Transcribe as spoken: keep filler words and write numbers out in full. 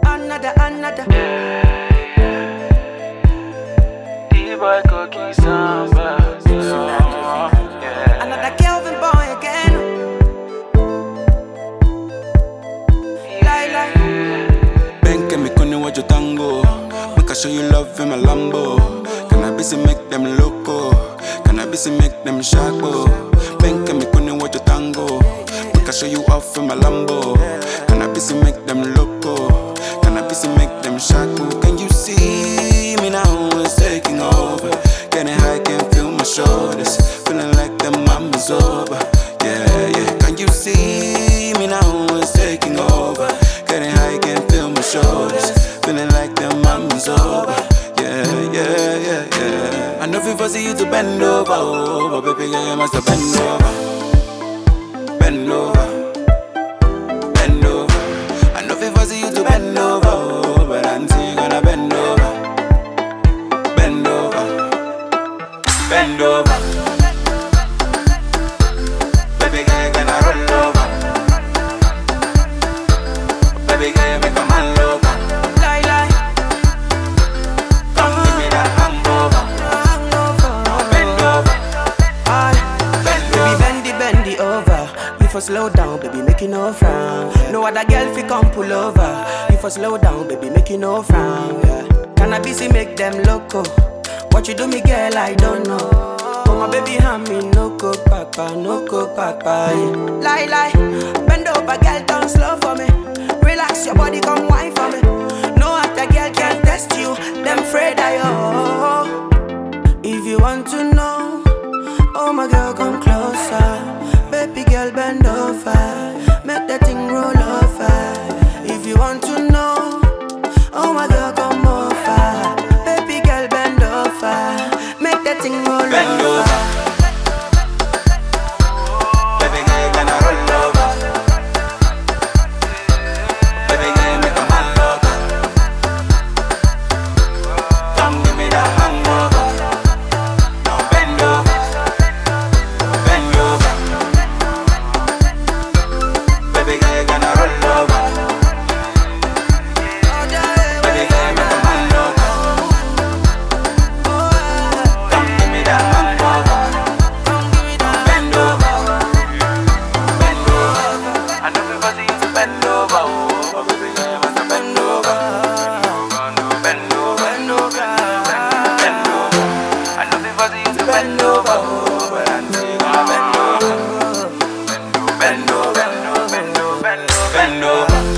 another, another. D-boy cookie samba. Yeah. Another Kelvin boy again. Lie, lie. Ben que me kone wajo tango. Make I show you love in my Lambo. Can I busy make them loco? Can I busy make them sharpo? Ben que me kone wajo tango. Make I show you off in my Lambo. Can I busy make them loco? Can I busy make them sharpo? Can you see me now? It's taking over. Getting high, can feel my shoulders. Feeling like the mama's over. Yeah, yeah. Can you see me now? It's taking over. Getting high, can feel my shoulders. Feeling like the mama's over. Yeah, yeah, yeah, yeah. I know if I see you to bend over, oh, but baby girl, you must have bend over. Bend over. Bend over. I know if I see you to bend over, oh, but until you gonna bend over. Bend over. Bend over. Baby girl, you gonna roll over. Baby girl, you make a man lover. Lie, lie. Come give me that hangover. Bend over. Aye. Bend Baby, over. bendy, bendy over. You for slow down, baby, make you no frown. No other girl fi come pull over. You for slow down, baby, make you no frown. Yeah. Can I busy make them loco? What you do, me girl, I don't know. Oh my baby, hand me no coke, papa, no coke, papa. Yeah. Lie, lie. Bend over, girl, down slow for me. Relax your body, come wine for me. No other girl can test you. Them afraid I oh. If you want to know, oh my girl, come closer. Baby girl, bend over. Make that thing roll over. If you want to know, oh my girl, come over. Baby girl, bend over. Make that thing roll Bend over. over. Baby girl, you gonna roll over. Baby girl, you make a man lover. Come give me that hangover. Now bend over. Bend over. Baby girl, you gonna roll over. Baby girl, you make a man lover. Come give me that hangover. Bend over. Bend over. I know if I see you to bend over, oh, but baby girl, you must have bend over. Bend over. Bend over. Bend over. I know if I see you to bend over, oh, but until you gonna bend over. Bend over. Bend over. Bend over. Bend over. Bend over.